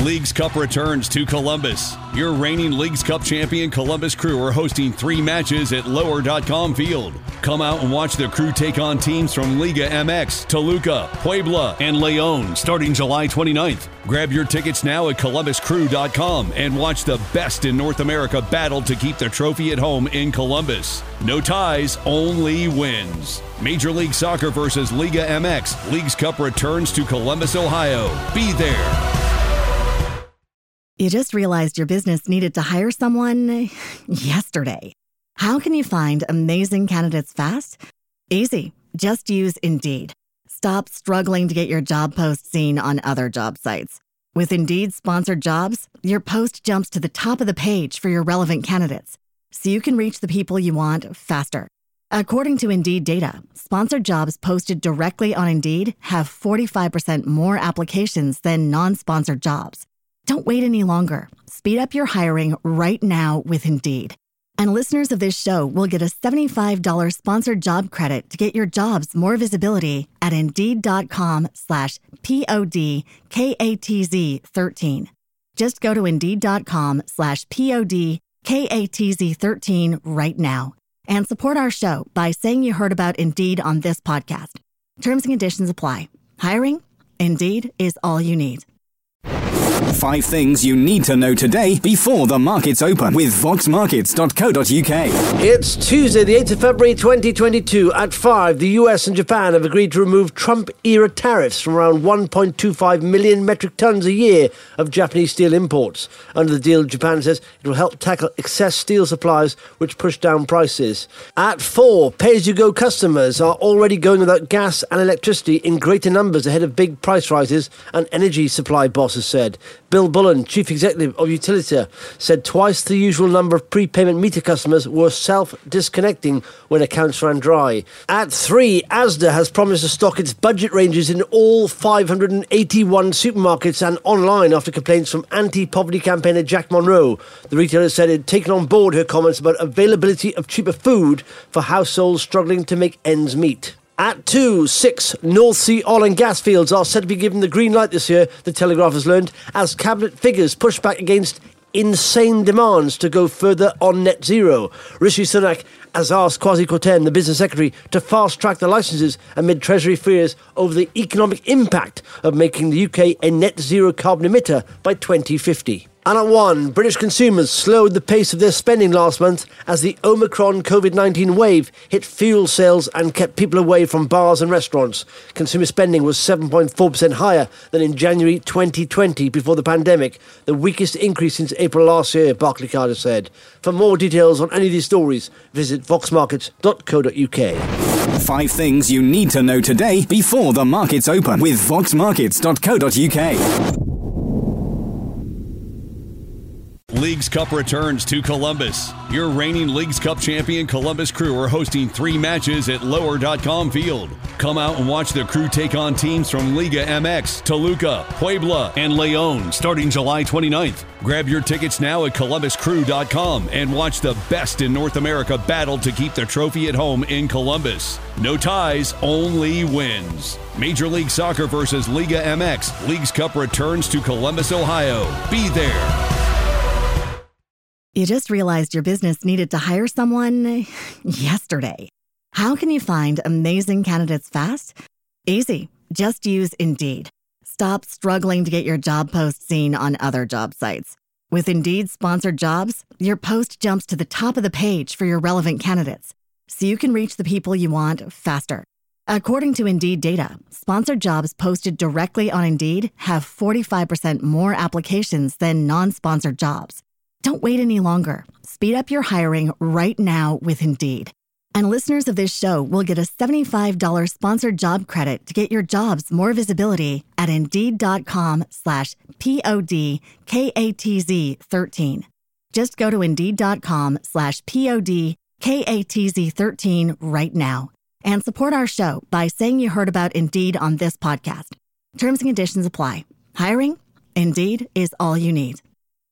Leagues Cup returns to Columbus. Your reigning Leagues Cup champion Columbus Crew are hosting 3 matches at Lower.com Field. Come out and watch the Crew take on teams from Liga MX, Toluca, Puebla, and León starting July 29th. Grab your tickets now at columbuscrew.com and watch the best in North America battle to keep the trophy at home in Columbus. No ties, only wins. Major League Soccer versus Liga MX. Leagues Cup returns to Columbus, Ohio. Be there. You just realized your business needed to hire someone yesterday. How can you find amazing candidates fast? Easy. Just use Indeed. Stop struggling to get your job post seen on other job sites. With Indeed sponsored jobs, your post jumps to the top of the page for your relevant candidates, so you can reach the people you want faster. According to Indeed data, sponsored jobs posted directly on Indeed have 45% more applications than non-sponsored jobs. Don't wait any longer. Speed up your hiring right now with Indeed. And listeners of this show will get a $75 sponsored job credit to get your jobs more visibility at Indeed.com/PODKATZ13. Just go to Indeed.com/PODKATZ13 right now and support our show by saying you heard about Indeed on this podcast. Terms and conditions apply. Hiring? Indeed is all you need. 5 things you need to know today before the markets open with voxmarkets.co.uk. It's Tuesday, the 8th of February 2022. At 5, the US and Japan have agreed to remove Trump-era tariffs from around 1.25 million metric tons a year of Japanese steel imports. Under the deal, Japan says it will help tackle excess steel supplies which push down prices. At 4, pay-as-you-go customers are already going without gas and electricity in greater numbers ahead of big price rises, an energy supply boss has said. Bill Bullen, Chief Executive of Utilita, said twice the usual number of prepayment meter customers were self-disconnecting when accounts ran dry. At 3, Asda has promised to stock its budget ranges in all 581 supermarkets and online after complaints from anti-poverty campaigner Jack Monroe. The retailer said it had taken on board her comments about availability of cheaper food for households struggling to make ends meet. At 2, 6 North Sea oil and gas fields are said to be given the green light this year, the Telegraph has learned, as cabinet figures push back against insane demands to go further on net zero. Rishi Sunak has asked Kwasi Kwarteng, the business secretary, to fast-track the licences amid Treasury fears over the economic impact of making the UK a net zero carbon emitter by 2050. And at 1, British consumers slowed the pace of their spending last month as the Omicron COVID-19 wave hit fuel sales and kept people away from bars and restaurants. Consumer spending was 7.4% higher than in January 2020 before the pandemic, the weakest increase since April last year, Barclaycard has said. For more details on any of these stories, visit voxmarkets.co.uk. 5 things you need to know today before the markets open with voxmarkets.co.uk. Leagues Cup returns to Columbus. Your reigning Leagues Cup champion Columbus Crew are hosting 3 matches at Lower.com Field. Come out and watch the Crew take on teams from Liga MX, Toluca, Puebla, and León starting July 29th. Grab your tickets now at columbuscrew.com and watch the best in North America battle to keep the trophy at home in Columbus. No ties, only wins. Major League Soccer versus Liga MX. Leagues Cup returns to Columbus, Ohio. Be there. You just realized your business needed to hire someone yesterday. How can you find amazing candidates fast? Easy. Just use Indeed. Stop struggling to get your job post seen on other job sites. With Indeed sponsored jobs, your post jumps to the top of the page for your relevant candidates, so you can reach the people you want faster. According to Indeed data, sponsored jobs posted directly on Indeed have 45% more applications than non-sponsored jobs. Don't wait any longer. Speed up your hiring right now with Indeed. And listeners of this show will get a $75 sponsored job credit to get your jobs more visibility at Indeed.com/PODKATZ13. Just go to Indeed.com/PODKATZ13 right now and support our show by saying you heard about Indeed on this podcast. Terms and conditions apply. Hiring? Indeed is all you need.